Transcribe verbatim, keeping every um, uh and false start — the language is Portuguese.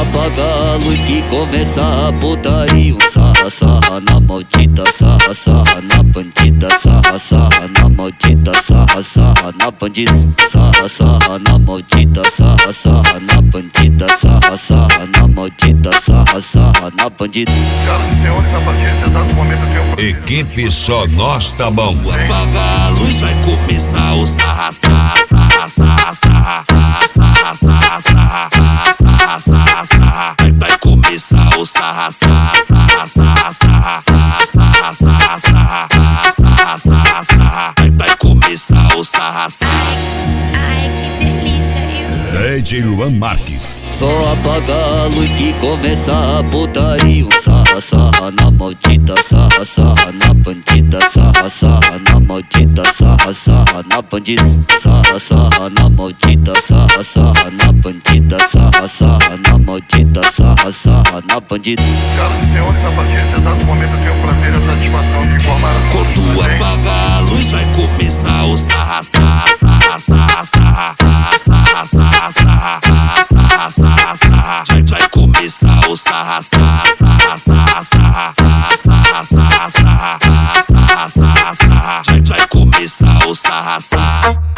Só apaga a luz que começa a putaria. Sarra, sarra na maldita, sarra, sarra na bandida. Sarra, sarra na maldita, sarra, sarra na bandida. Sarra, sarra na maldita, sarra, sarra na bandida. Sarra, sarra na maldita, sarra, sarra na bandida. Senhoras e senhores, a partir desse exato momento eu tenho... Equipe Só Nós Tá Bom. Apaga a luz, vai começar o sarra, sarra, sarra, sarra, sarra, sarra, sarra, sarra, sarra, sarra, sarra, sarra. Vai, vai começar o sarra, sarra, sarra, sarra, sarra, sarra, sarra, sarra, sarra, sarra, sarra, sarra. Vai, vai começar o sarra, sarra. Ai, que delícia, eu... D J Luan Marques. Só apaga a luz que começa a putaria. Sarra, sarra na maldita, sarra, sarra na bandida. Sarra, sarra na maldita, sarra, sarra na bandida. Sarra, sarra na maldita, sarra, sarra na bandida. Sarra, sarra na maldita, sarra, sarra na bandida. Senhoras e senhores, a partir desse exato momento eu tenho o prazer e a satisfação de informar a Quando apagar a luz, vai começar o sarra, sarra, sarra, sarra, sarra, sarra, sarra, sarra, sarra, sarra, sarra, sarra. Vai, vai começar o sarra, sarra, sarra, sarra, sarra, sarra, sarra, sarra, sarra, sarra, sarra, sarra. Vai, vai começar o sarra, sarra.